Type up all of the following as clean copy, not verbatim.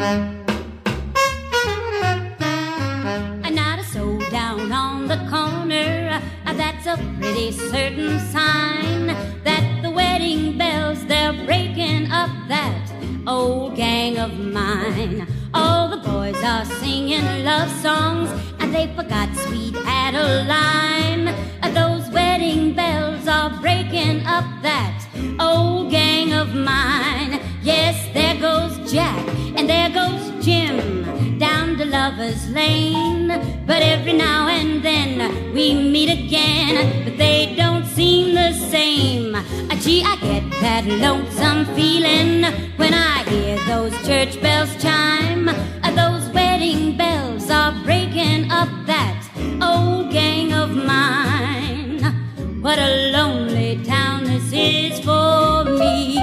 Not a soul down on the corner, that's a pretty certain sign that the wedding bells, they're breaking up that old gang of mine. All the boys are singing love songs, and they forgot Sweet Adeline. Those wedding bells are breaking up that old gang of mine. Yes, there goes Jack, and there goes Jim, down to Lover's Lane. But every now and then we meet again, but they don't seem the same. Gee, I get that lonesome feeling when I hear those church bells chime. Those wedding bells are breaking up that old gang of mine. What a lonely town this is for me.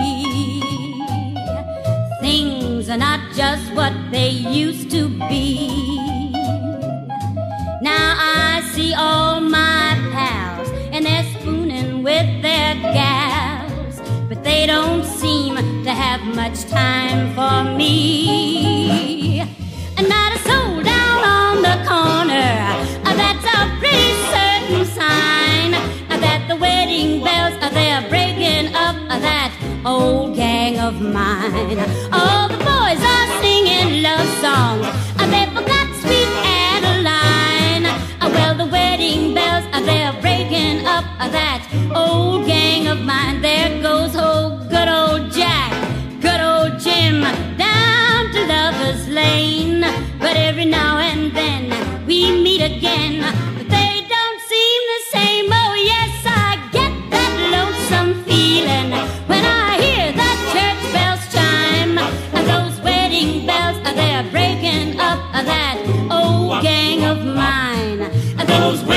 Things are not just what they used to be. Now I see all my pals, and they're spooning with their gals, but they don't seem to have much time for me. Not a soul down on the corner, that's a pretty certain sign that the wedding bells, they're breaking up that old gang of mine. All the boys are singing love songs, they forgot Sweet Adeline. Well, the wedding bells, they're breaking up that old gang of mine. There goes old good old Jack, good old Jim, down to Lover's Lane. But every now and then we meet again, but they don't seem the same. Oh yes, I get that lonesome feeling when I hear that church bells chime. Those wedding bells, they're breaking up that old gang of mine. Those